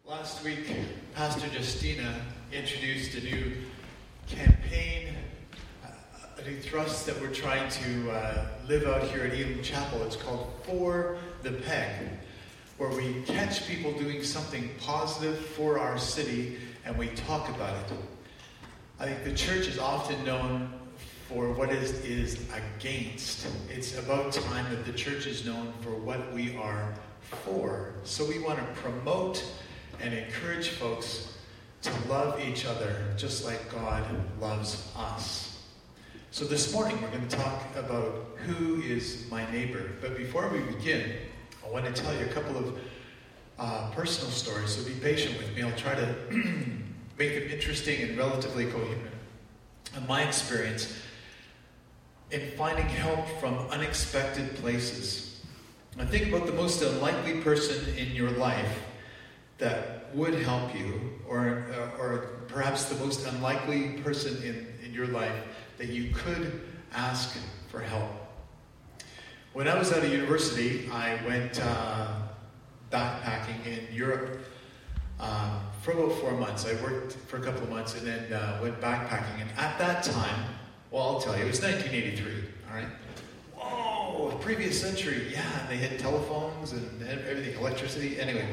Last week, Pastor Justina introduced a new campaign, a new thrust that we're trying to live out here at Elim Chapel. It's called For the Peg, where we catch people doing something positive for our city and we talk about it. I think the church is often known for what it is against. It's about time that the church is known for what we are for. So we want to promote and encourage folks to love each other just like God loves us. So this morning we're going to talk about who is my neighbor. But before we begin, I want to tell you a couple of personal stories, so be patient with me. I'll try to make them interesting and relatively coherent. In my experience, in finding help from unexpected places, I think about the most unlikely person in your life that would help you, or perhaps the most unlikely person in your life that you could ask for help. When I was at a university, I went backpacking in Europe for about 4 months. I worked for a couple of months and then went backpacking. And at that time, well, I'll tell you, it was 1983, all right? Whoa, previous century. Yeah, they had telephones and everything, electricity. Anyway,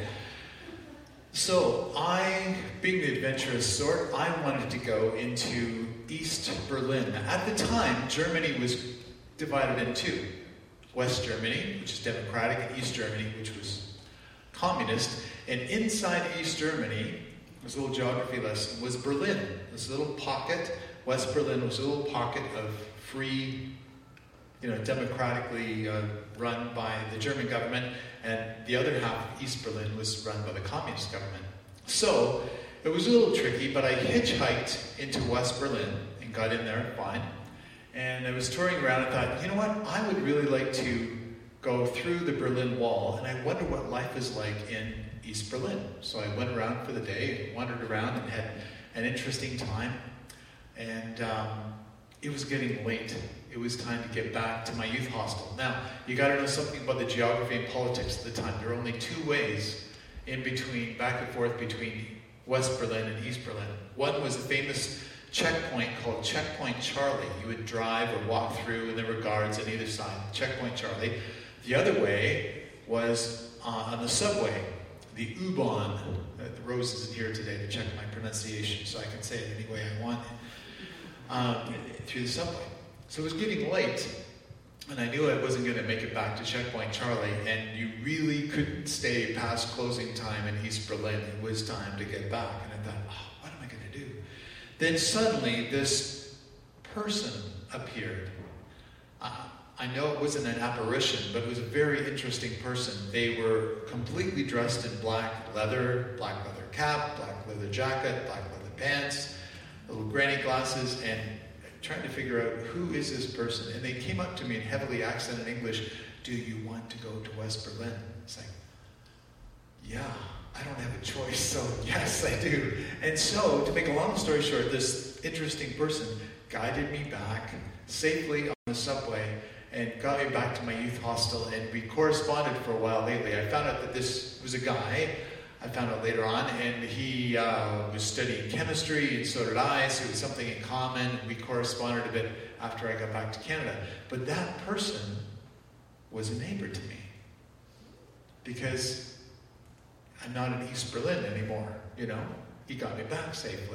so I, being the adventurous sort, I wanted to go into East Berlin. At the time, Germany was divided in two. West Germany, which is democratic, and East Germany, which was communist. And inside East Germany, this little geography lesson, was Berlin. This little pocket. West Berlin was a little pocket of free, democratically run by the German government, and the other half of East Berlin was run by the communist government. So it was a little tricky, but I hitchhiked into West Berlin and got in there fine. And I was touring around and thought, you know what, I would really like to go through the Berlin Wall, and I wonder what life is like in East Berlin. So I went around for the day and wandered around and had an interesting time. And it was getting late. It was time to get back to my youth hostel. Now, you got to know something about the geography and politics at the time. There were only two ways in between, back and forth between West Berlin and East Berlin. One was a famous checkpoint called Checkpoint Charlie. You would drive or walk through, and there were guards on either side. Checkpoint Charlie. The other way was on the subway, the U-Bahn. The Rose isn't here today to check my pronunciation, so I can say it any way I want. Through the subway. So it was getting late, and I knew I wasn't going to make it back to Checkpoint Charlie, and you really couldn't stay past closing time in East Berlin. It was time to get back, and I thought, what am I going to do? Then suddenly this person appeared. I know it wasn't an apparition, but it was a very interesting person. They were completely dressed in black leather cap, black leather jacket, black leather pants, little granny glasses, and trying to figure out who is this person. And they came up to me in heavily accented English. Do you want to go to West Berlin? It's like, yeah, I don't have a choice, so yes, I do. And so, to make a long story short, this interesting person guided me back safely on the subway and got me back to my youth hostel, and we corresponded for a while lately. I found out that this was a guy, I found out later on, and he was studying chemistry, and so did I, so it was something in common, and we corresponded a bit after I got back to Canada. But that person was a neighbor to me, because I'm not in East Berlin anymore, He got me back safely.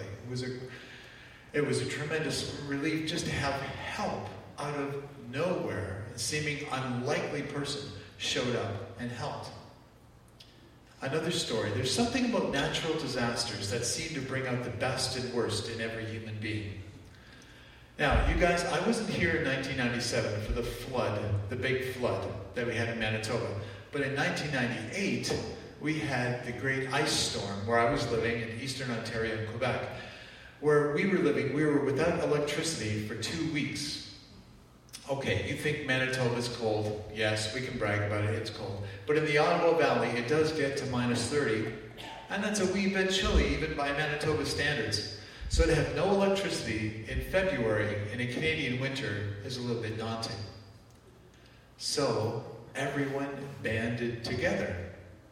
It was a tremendous relief just to have help out of nowhere. A seeming unlikely person showed up and helped. Another story. There's something about natural disasters that seem to bring out the best and worst in every human being. Now, you guys, I wasn't here in 1997 for the flood, the big flood that we had in Manitoba. But in 1998, we had the great ice storm where I was living in eastern Ontario and Quebec. Where we were living, we were without electricity for 2 weeks. Okay, you think Manitoba's cold. Yes, we can brag about it, it's cold. But in the Ottawa Valley, it does get to minus 30, and that's a wee bit chilly, even by Manitoba standards. So to have no electricity in February in a Canadian winter is a little bit daunting. So everyone banded together.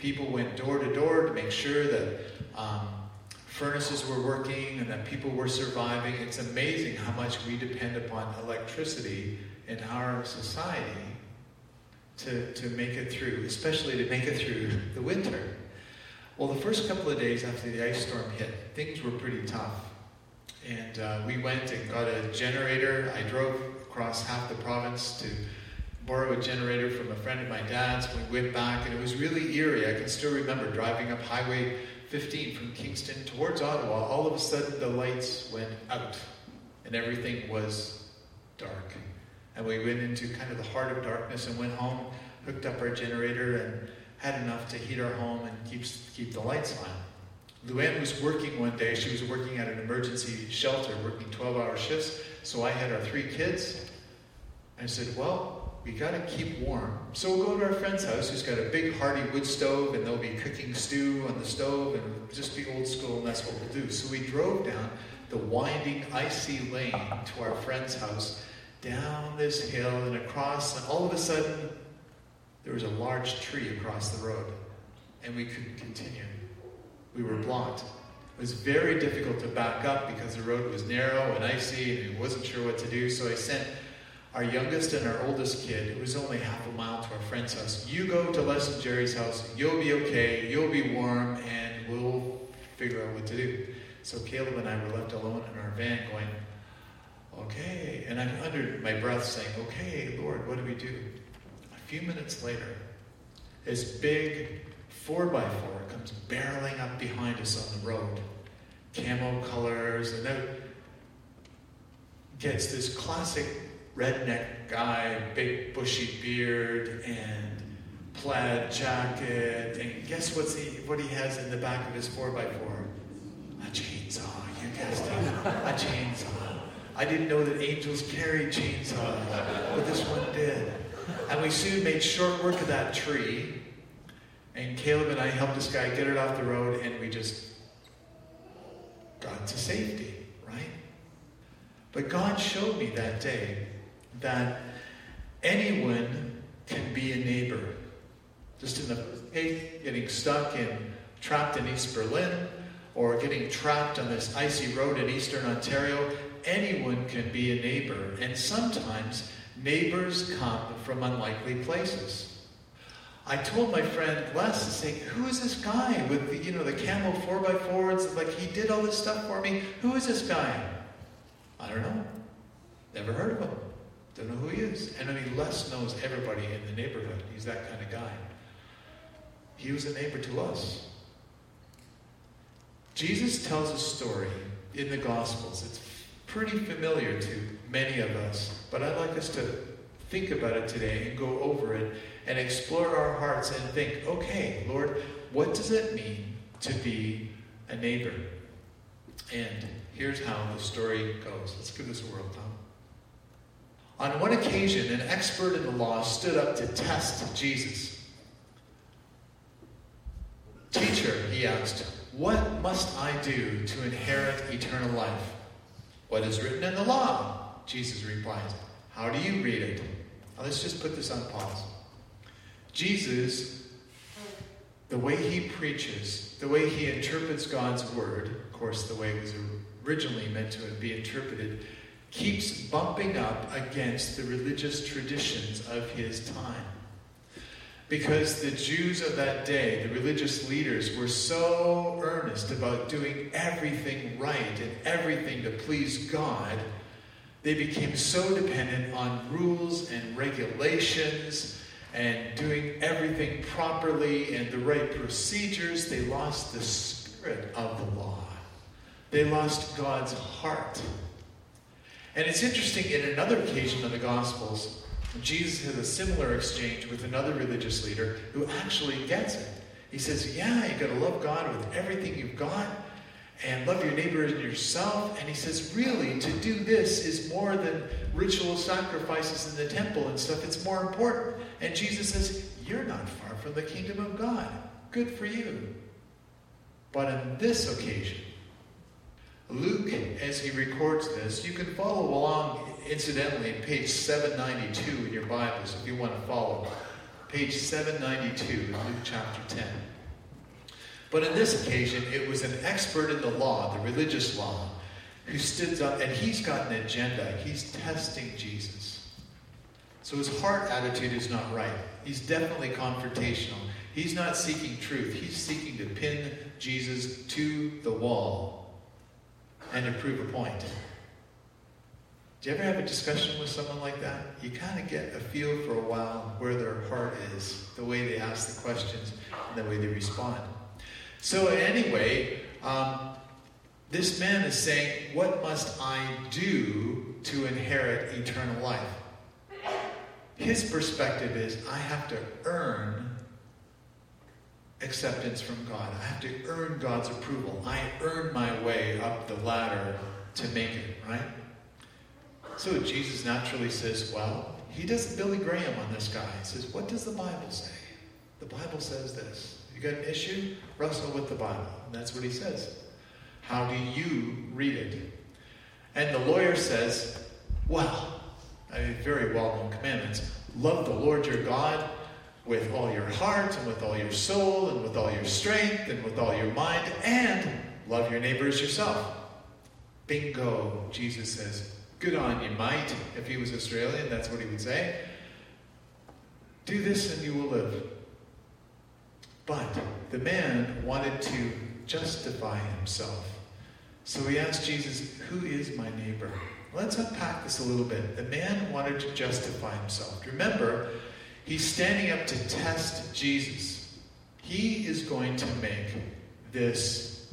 People went door to door to make sure that furnaces were working and that people were surviving. It's amazing how much we depend upon electricity in our society to make it through, especially to make it through the winter. Well, the first couple of days after the ice storm hit, things were pretty tough. And we went and got a generator. I drove across half the province to borrow a generator from a friend of my dad's. We went back, and it was really eerie. I can still remember driving up Highway 15 from Kingston towards Ottawa. All of a sudden, the lights went out, and everything was dark. And we went into kind of the heart of darkness and went home, hooked up our generator, and had enough to heat our home and keep the lights on. Luann was working one day. She was working at an emergency shelter, working 12-hour shifts. So I had our 3 kids. I said, well, we got to keep warm. So we'll go to our friend's house who's got a big hearty wood stove, and they'll be cooking stew on the stove, and it'll just be old school, and that's what we'll do. So we drove down the winding, icy lane to our friend's house, down this hill and across, and all of a sudden, there was a large tree across the road, and we couldn't continue. We were blocked. It was very difficult to back up because the road was narrow and icy, and we wasn't sure what to do. So I sent our youngest and our oldest kid, it was only half a mile to our friend's house. You go to Les and Jerry's house, you'll be okay, you'll be warm, and we'll figure out what to do. So Caleb and I were left alone in our van going, okay. And I'm under my breath saying, okay, Lord, what do we do? A few minutes later, this big 4x4 comes barreling up behind us on the road. Camo colors, and then gets this classic redneck guy, big bushy beard and plaid jacket, and guess what he has in the back of his 4x4? A chainsaw. You guessed it. A chainsaw. I didn't know that angels carried chainsaws, but this one did. And we soon made short work of that tree, and Caleb and I helped this guy get it off the road, and we just got to safety, right? But God showed me that day that anyone can be a neighbor. Just in the getting stuck in, trapped in East Berlin, or getting trapped on this icy road in Eastern Ontario, anyone can be a neighbor. And sometimes neighbors come from unlikely places. I told my friend Les, saying, who is this guy with the camo 4x4s? Like, he did all this stuff for me. Who is this guy? I don't know. Never heard of him. Don't know who he is. And I mean, Les knows everybody in the neighborhood. He's that kind of guy. He was a neighbor to us. Jesus tells a story in the Gospels. It's pretty familiar to many of us, but I'd like us to think about it today and go over it and explore our hearts and think, okay, Lord, what does it mean to be a neighbor? And here's how the story goes. Let's give this a whirl, Tom. On one occasion, an expert in the law stood up to test Jesus. Teacher, he asked, what must I do to inherit eternal life? What is written in the law? Jesus replies. How do you read it? Now let's just put this on pause. Jesus, the way he preaches, the way he interprets God's word, of course the way it was originally meant to be interpreted, keeps bumping up against the religious traditions of his time. Because the Jews of that day, the religious leaders, were so earnest about doing everything right and everything to please God, they became so dependent on rules and regulations and doing everything properly and the right procedures, they lost the spirit of the law. They lost God's heart. And it's interesting, in another occasion in the Gospels, Jesus has a similar exchange with another religious leader who actually gets it. He says, yeah, you've got to love God with everything you've got and love your neighbor as yourself. And he says, really, to do this is more than ritual sacrifices in the temple and stuff. It's more important. And Jesus says, you're not far from the kingdom of God. Good for you. But on this occasion, Luke, as he records this, you can follow along, incidentally, page 792 in your Bibles, if you want to follow. Page 792 in Luke chapter 10. But in this occasion, it was an expert in the law, the religious law, who stood up, and he's got an agenda. He's testing Jesus. So his heart attitude is not right. He's definitely confrontational. He's not seeking truth. He's seeking to pin Jesus to the wall and to prove a point. Do you ever have a discussion with someone like that? You kind of get a feel for a while where their heart is, the way they ask the questions, and the way they respond. So anyway, this man is saying, what must I do to inherit eternal life? His perspective is, I have to earn acceptance from God. I have to earn God's approval. I earn my way up the ladder to make it, right? So Jesus naturally says, well, he does Billy Graham on this guy. He says, what does the Bible say? The Bible says this. You got an issue? Wrestle with the Bible. And that's what he says. How do you read it? And the lawyer says, well, very well-known commandments. Love the Lord your God with all your heart and with all your soul and with all your strength and with all your mind, and love your neighbor as yourself. Bingo, Jesus says. Good on you, mate. If he was Australian, that's what he would say. Do this and you will live. But the man wanted to justify himself. So he asked Jesus, who is my neighbor? Let's unpack this a little bit. The man wanted to justify himself. Remember, he's standing up to test Jesus. He is going to make this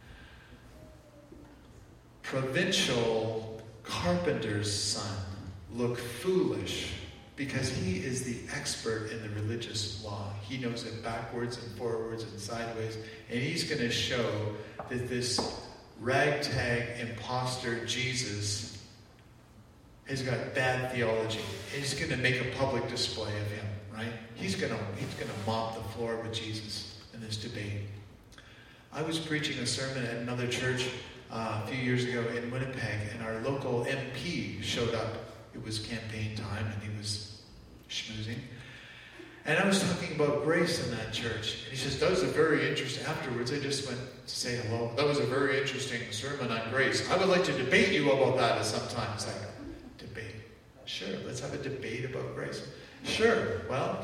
provincial carpenter's son look foolish because he is the expert in the religious law. He knows it backwards and forwards and sideways. And he's going to show that this ragtag imposter Jesus has got bad theology. He's going to make a public display of him, right? He's going to mop the floor with Jesus in this debate. I was preaching a sermon at another church a few years ago in Winnipeg, and our local MP showed up. It was campaign time, and he was schmoozing. And I was talking about grace in that church. And he says, that was a very interesting... Afterwards, I just went to say hello. That was a very interesting sermon on grace. I would like to debate you about that at some time. It's like, debate? Sure, let's have a debate about grace. Sure, well,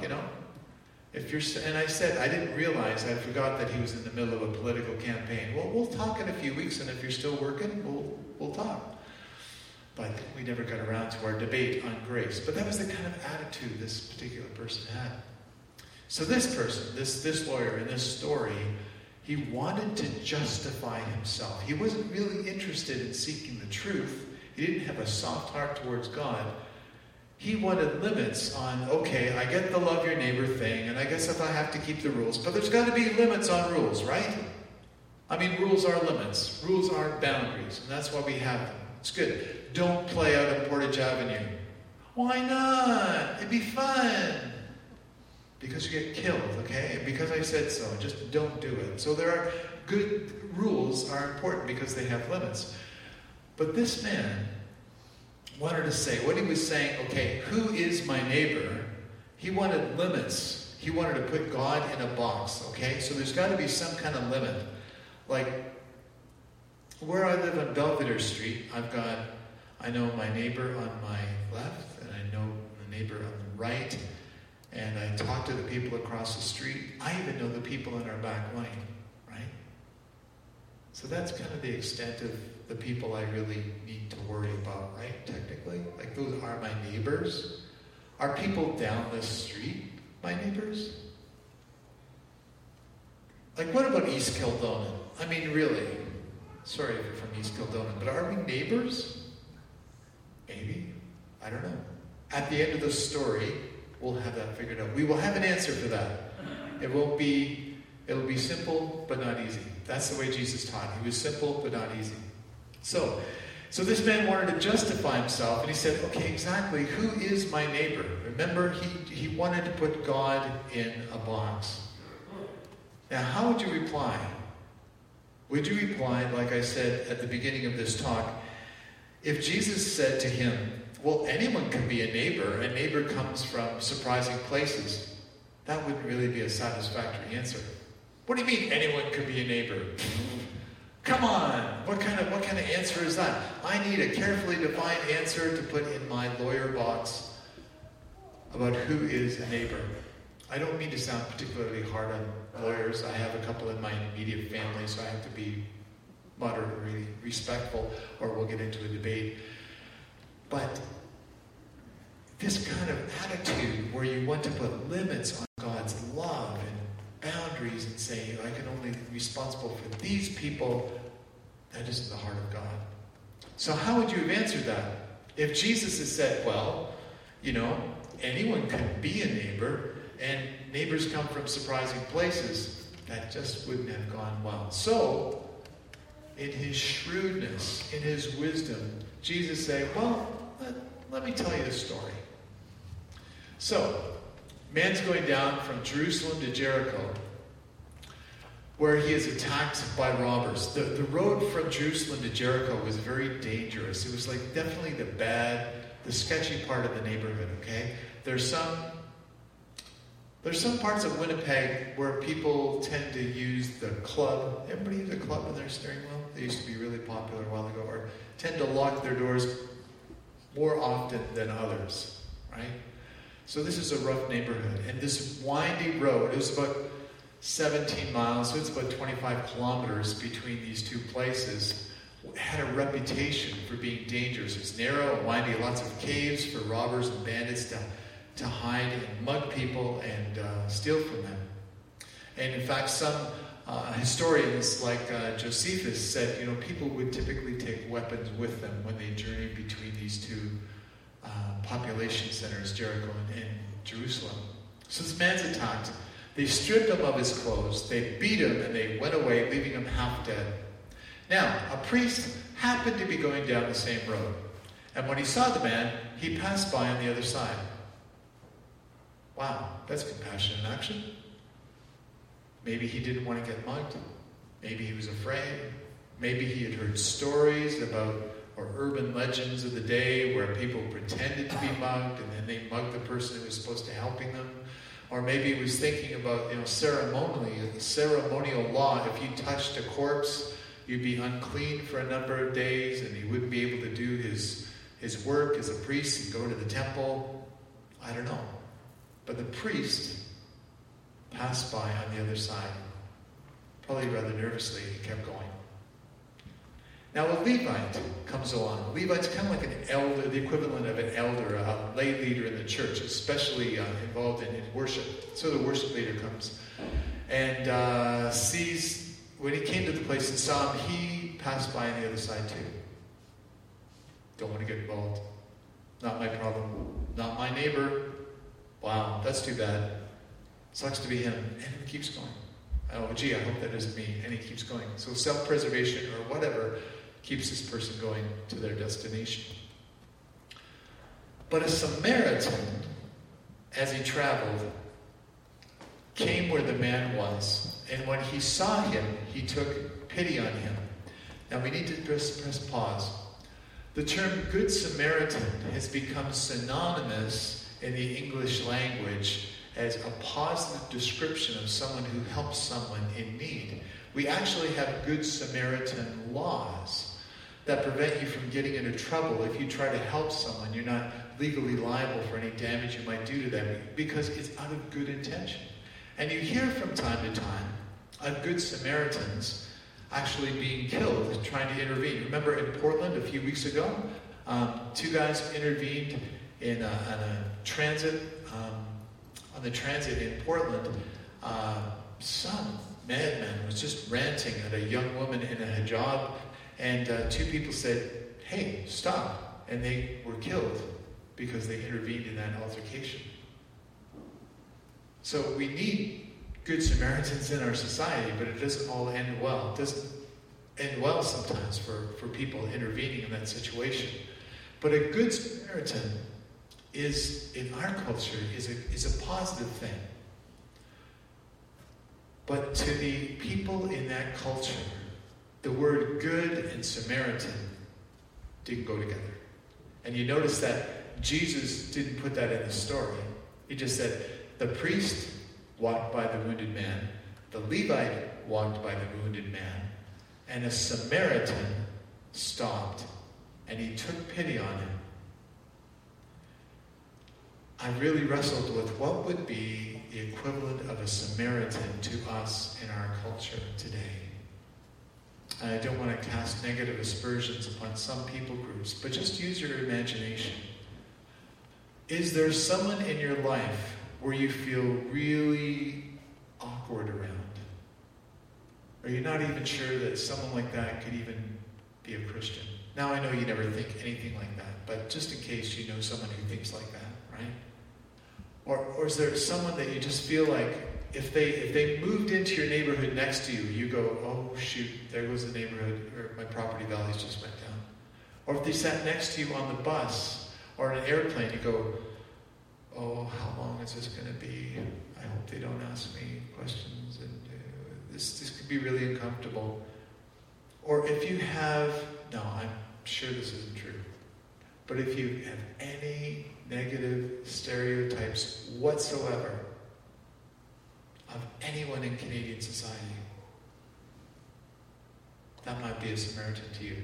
if you're... And I said, I didn't realize, I forgot that he was in the middle of a political campaign. Well, we'll talk in a few weeks, and if you're still working, we'll talk. But we never got around to our debate on grace. But that was the kind of attitude this particular person had. So this person, this lawyer in this story, he wanted to justify himself. He wasn't really interested in seeking the truth. He didn't have a soft heart towards God. He wanted limits on, okay, I get the love your neighbor thing, and I guess if I have to keep the rules, but there's got to be limits on rules, right? I mean, rules are limits. Rules aren't boundaries, and that's why we have them. It's good. Don't play out on Portage Avenue. Why not? It'd be fun. Because you get killed, okay? Because I said so. Just don't do it. So there are good rules are important because they have limits. But this man wanted to say, what he was saying, okay, who is my neighbor? He wanted limits. He wanted to put God in a box, okay? So there's got to be some kind of limit. Like, where I live on Belvedere Street, I know my neighbor on my left, and I know the neighbor on the right, and I talk to the people across the street. I even know the people in our back lane, right? So that's kind of the extent of the people I really need to worry about, right? Technically. Like, those are my neighbors. Are people down the street my neighbors? Like, what about East Kildonan? I mean, really. Sorry if you're from East Kildonan, but are we neighbors? Maybe. I don't know. At the end of the story, we'll have that figured out. We will have an answer for that. It'll be simple, but not easy. That's the way Jesus taught. He was simple, but not easy. So this man wanted to justify himself, and he said, okay, exactly, who is my neighbor? Remember, he wanted to put God in a box. Now, how would you reply? Would you reply, like I said at the beginning of this talk, if Jesus said to him, well, anyone can be a neighbor. A neighbor comes from surprising places. That wouldn't really be a satisfactory answer. What do you mean anyone could be a neighbor? Come on, what kind of answer is that? I need a carefully defined answer to put in my lawyer box about who is a neighbor. I don't mean to sound particularly hard on lawyers. I have a couple in my immediate family, so I have to be moderately respectful, or we'll get into a debate. But this kind of attitude where you want to put limits on God's love and boundaries and say, I can only be responsible for these people, that isn't the heart of God. So how would you have answered that? If Jesus had said, well, anyone can be a neighbor, and neighbors come from surprising places, that just wouldn't have gone well. So, in his shrewdness, in his wisdom, Jesus said, well, let me tell you a story. So, man's going down from Jerusalem to Jericho, where he is attacked by robbers. The road from Jerusalem to Jericho was very dangerous. It was like definitely the sketchy part of the neighborhood, okay? There's some parts of Winnipeg where people tend to use the club. Everybody use a club in their steering wheel? They used to be really popular a while ago. Or tend to lock their doors more often than others, right? So this is a rough neighborhood. And this windy road, it was about 17 miles, so it's about 25 kilometers between these two places, had a reputation for being dangerous. It's narrow and windy, lots of caves for robbers and bandits to hide and mug people and steal from them. And in fact, some historians like Josephus said, people would typically take weapons with them when they journeyed between these two population centers, Jericho and Jerusalem. So this man's attacked. They stripped him of his clothes, they beat him, and they went away, leaving him half dead. Now, a priest happened to be going down the same road. And when he saw the man, he passed by on the other side. Wow, that's compassion in action. Maybe he didn't want to get mugged. Maybe he was afraid. Maybe he had heard stories about or urban legends of the day where people pretended to be mugged and then they mugged the person who was supposed to helping them. Or maybe he was thinking about ceremonial law. If you touched a corpse, you'd be unclean for a number of days and he wouldn't be able to do his work as a priest and go to the temple. I don't know. But the priest passed by on the other side. Probably rather nervously, he kept going. Now a Levite comes along. A Levite's kind of like an elder, the equivalent of an elder, a lay leader in the church, especially involved in worship. So the worship leader comes and sees, when he came to the place and saw him, he passed by on the other side too. Don't want to get involved. Not my problem. Not my neighbor. Wow, that's too bad. Sucks to be him. And he keeps going. Oh, gee, I hope that isn't me. And he keeps going. So self-preservation or whatever keeps this person going to their destination. But a Samaritan, as he traveled, came where the man was. And when he saw him, he took pity on him. Now we need to press pause. The term Good Samaritan has become synonymous in the English language as a positive description of someone who helps someone in need. We actually have Good Samaritan laws that prevent you from getting into trouble. If you try to help someone, you're not legally liable for any damage you might do to them because it's out of good intention. And you hear from time to time of Good Samaritans actually being killed, trying to intervene. Remember in Portland a few weeks ago, two guys intervened in a transit, on the transit in Portland. Some madman was just ranting at a young woman in a hijab, and two people said, "Hey, stop," and they were killed because they intervened in that altercation. So we need Good Samaritans in our society, but it doesn't all end well. It doesn't end well sometimes for people intervening in that situation. But a Good Samaritan is, in our culture, is a positive thing. But to the people in that culture, the word good and Samaritan didn't go together. And you notice that Jesus didn't put that in the story. He just said, the priest walked by the wounded man. The Levite walked by the wounded man, and a Samaritan stopped, and he took pity on him. I really wrestled with what would be the equivalent of a Samaritan to us in our culture today. And I don't want to cast negative aspersions upon some people groups, but just use your imagination. Is there someone in your life where you feel really awkward around? Are you not even sure that someone like that could even be a Christian? Now, I know you never think anything like that, but just in case you know someone who thinks like that, right? Or is there someone that you just feel like if they moved into your neighborhood next to you, you go, oh shoot, there goes the neighborhood, or my property values just went down. Or if they sat next to you on the bus or in an airplane, you go, oh, how long is this going to be? I hope they don't ask me questions, and this could be really uncomfortable. Or if you have, no, I'm sure this isn't true, but if you have any negative stereotypes whatsoever of anyone in Canadian society, that might be a Samaritan to you.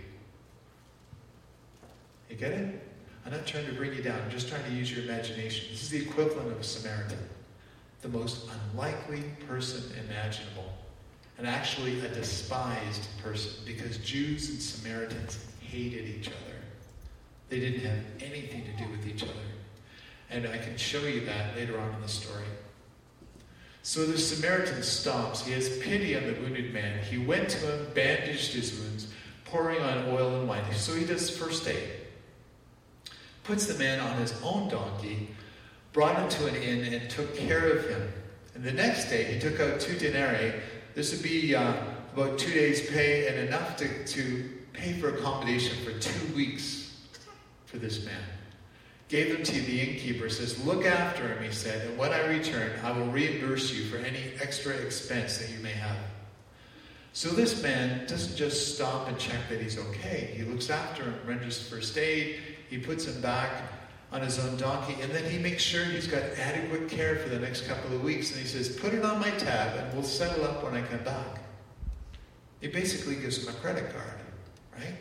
You get it? I'm not trying to bring you down. I'm just trying to use your imagination. This is the equivalent of a Samaritan. The most unlikely person imaginable. And actually a despised person, because Jews and Samaritans hated each other. They didn't have anything to do with each other. And I can show you that later on in the story. So the Samaritan stops. He has pity on the wounded man. He went to him, bandaged his wounds, pouring on oil and wine. So he does first aid. Puts the man on his own donkey, brought him to an inn, and took care of him. And the next day, he took out 2 denarii. This would be about 2 days' pay and enough to pay for accommodation for 2 weeks for this man. Gave them to the innkeeper, says, look after him, he said, and when I return, I will reimburse you for any extra expense that you may have. So this man doesn't just stop and check that he's okay. He looks after him, renders first aid, he puts him back on his own donkey, and then he makes sure he's got adequate care for the next couple of weeks, and he says, put it on my tab, and we'll settle up when I come back. He basically gives him a credit card, right?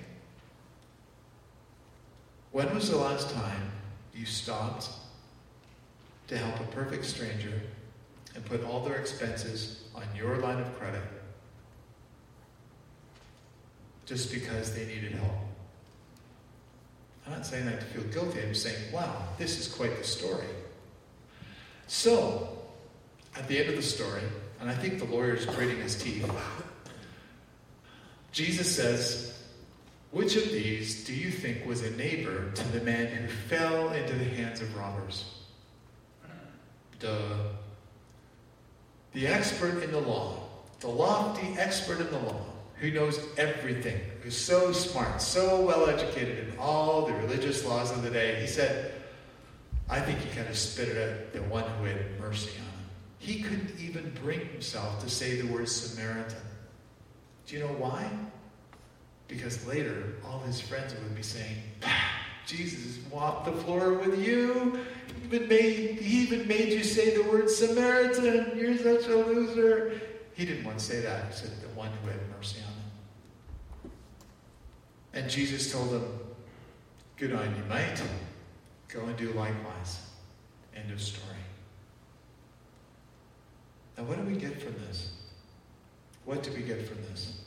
When was the last time you stopped to help a perfect stranger and put all their expenses on your line of credit just because they needed help? I'm not saying that to feel guilty. I'm saying, wow, this is quite the story. So, at the end of the story, and I think the lawyer's gritting his teeth, Jesus says, which of these do you think was a neighbor to the man who fell into the hands of robbers? Duh. The expert in the law, the lofty expert in the law, who knows everything, who's so smart, so well educated in all the religious laws of the day. He said, I think he kind of spit it at the one who had mercy on him. He couldn't even bring himself to say the word Samaritan. Do you know why? Because later, all his friends would be saying, Jesus mopped the floor with you. He even made you say the word Samaritan. You're such a loser. He didn't want to say that. He said the one who had mercy on him. And Jesus told him, good on you, mate. Go and do likewise. End of story. Now what do we get from this? What do we get from this?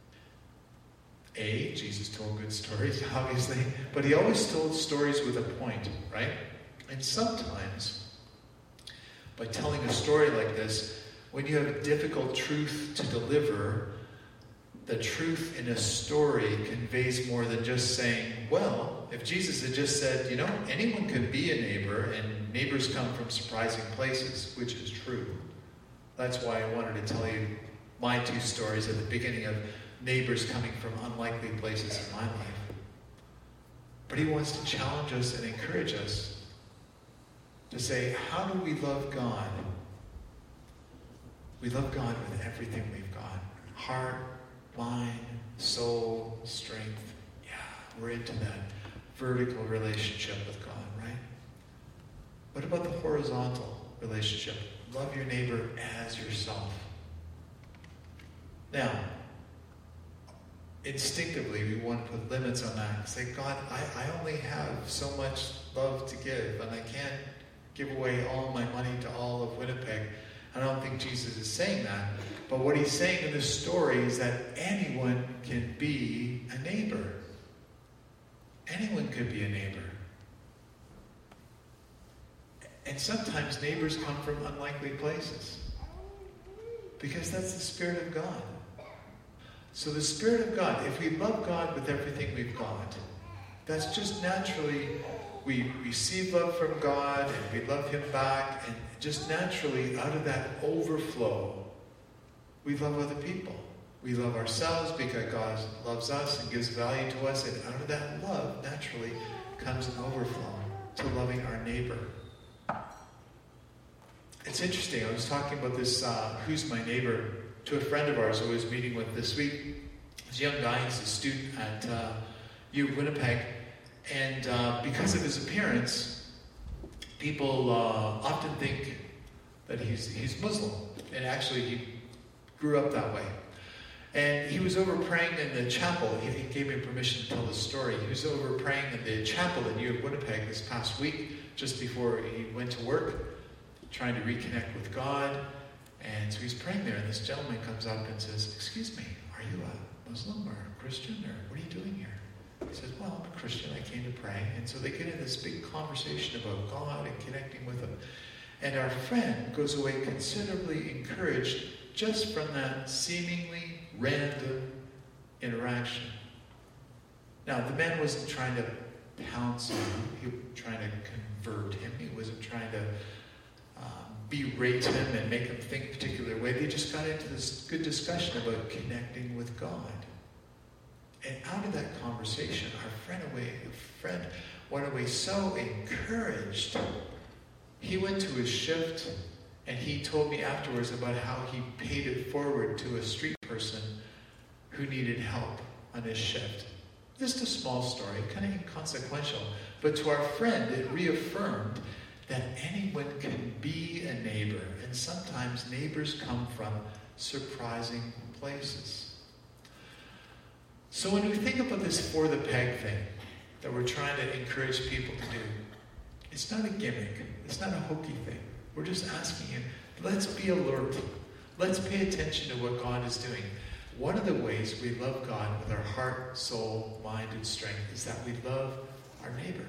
Jesus told good stories, obviously, but he always told stories with a point, right? And sometimes, by telling a story like this, when you have a difficult truth to deliver, the truth in a story conveys more than just saying, well, if Jesus had just said, anyone can be a neighbor, and neighbors come from surprising places, which is true. That's why I wanted to tell you my 2 stories at the beginning of neighbors coming from unlikely places in my life. But he wants to challenge us and encourage us to say, how do we love God? We love God with everything we've got. Heart, mind, soul, strength. Yeah, we're into that vertical relationship with God, right? What about the horizontal relationship? Love your neighbor as yourself. Now, instinctively, we want to put limits on that and say, God, I only have so much love to give, and I can't give away all my money to all of Winnipeg. I don't think Jesus is saying that. But what he's saying in this story is that anyone can be a neighbor. Anyone could be a neighbor. And sometimes neighbors come from unlikely places. Because that's the Spirit of God. So the Spirit of God, if we love God with everything we've got, that's just naturally, we receive love from God and we love Him back, and just naturally out of that overflow, we love other people. We love ourselves because God loves us and gives value to us, and out of that love naturally comes an overflow to loving our neighbor. It's interesting, I was talking about this Who's My Neighbor to a friend of ours who I was meeting with this week. This young guy, he's a student at U of Winnipeg, and because of his appearance, people often think that he's Muslim, and actually he grew up that way. And he was over praying in the chapel. He gave me permission to tell this story. He was over praying in the chapel in U of Winnipeg this past week, just before he went to work, trying to reconnect with God. And so he's praying there, and this gentleman comes up and says, "Excuse me, are you a Muslim or a Christian, or what are you doing here?" He says, "Well, I'm a Christian, I came to pray." And so they get into this big conversation about God and connecting with Him. And our friend goes away considerably encouraged just from that seemingly random interaction. Now, the man wasn't trying to pounce on him. He was trying to convert him. He wasn't trying to berate him and make him think a particular way. They just got into this good discussion about connecting with God. And out of that conversation, our friend went away so encouraged. He went to his shift, and he told me afterwards about how he paid it forward to a street person who needed help on his shift. Just a small story, kind of inconsequential. But to our friend, it reaffirmed that anyone can be a neighbor. And sometimes neighbors come from surprising places. So when we think about this For the Peg thing that we're trying to encourage people to do, it's not a gimmick. It's not a hokey thing. We're just asking you, let's be alert. Let's pay attention to what God is doing. One of the ways we love God with our heart, soul, mind, and strength is that we love our neighbor.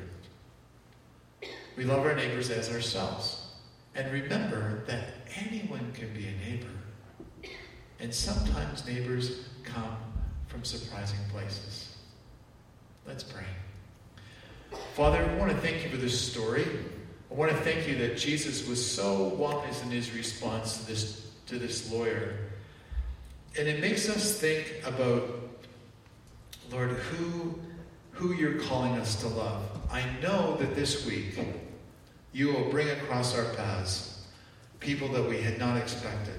We love our neighbors as ourselves. And remember that anyone can be a neighbor. And sometimes neighbors come from surprising places. Let's pray. Father, I want to thank you for this story. I want to thank you that Jesus was so wise in his response to this lawyer. And it makes us think about, Lord, who you're calling us to love. I know that this week you will bring across our paths people that we had not expected.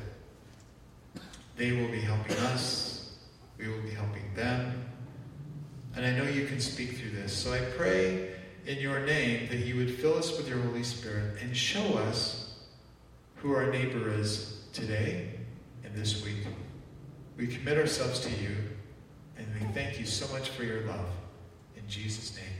They will be helping us. We will be helping them. And I know you can speak through this. So I pray in your name that you would fill us with your Holy Spirit and show us who our neighbor is today and this week. We commit ourselves to you, and we thank you so much for your love. In Jesus' name.